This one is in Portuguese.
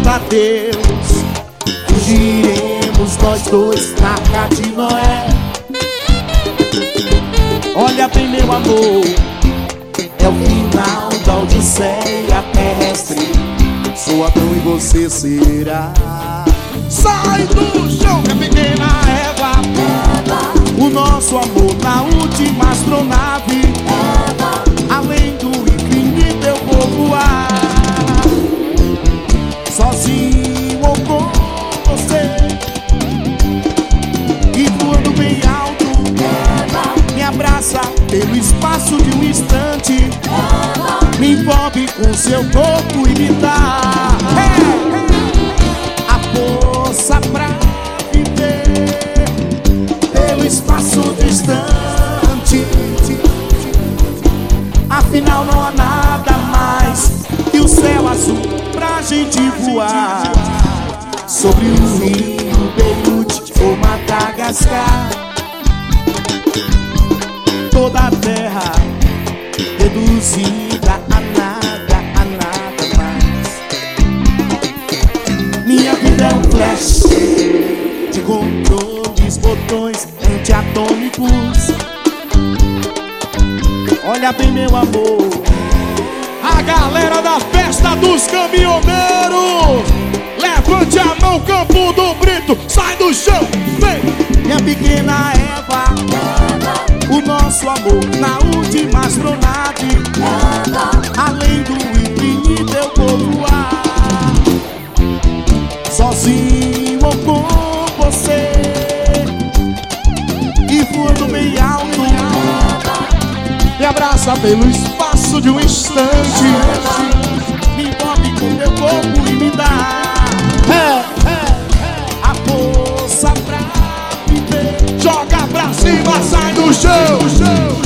pedindo a Deus, fugiremos nós dois na Arca de Noé. Olha bem, meu amor, é o final da odisseia terrestre. Sou Adão e você será. Sai do chão, minha pequena Eva. O nosso amor na última astronave. Além do infinito eu vou voar, sozinho ou com você. E voando bem alto, me abraça pelo espaço de um instante. Me envolve com seu corpo e me dá a força pra viver pelo espaço distante. Afinal não há nada mais que o céu azul pra gente voar sobre o rio Beirute ou Madagascar. Toda a terra reduzida a nada mais. Minha vida é um flash de controles, botões antiatômicos. Olha bem, meu amor, a galera da festa dos caminhoneiros, levante a mão, Campo do Brito, sai do chão, vem! Minha pequena Eva, o nosso amor na última astronave. Além do infinito eu vou voar, sozinho ou com você. E voando bem alto, me abraça pelo espaço de um instante. Me envolve com meu corpo e me dá a força pra viver. Joga pra cima, sai do chão.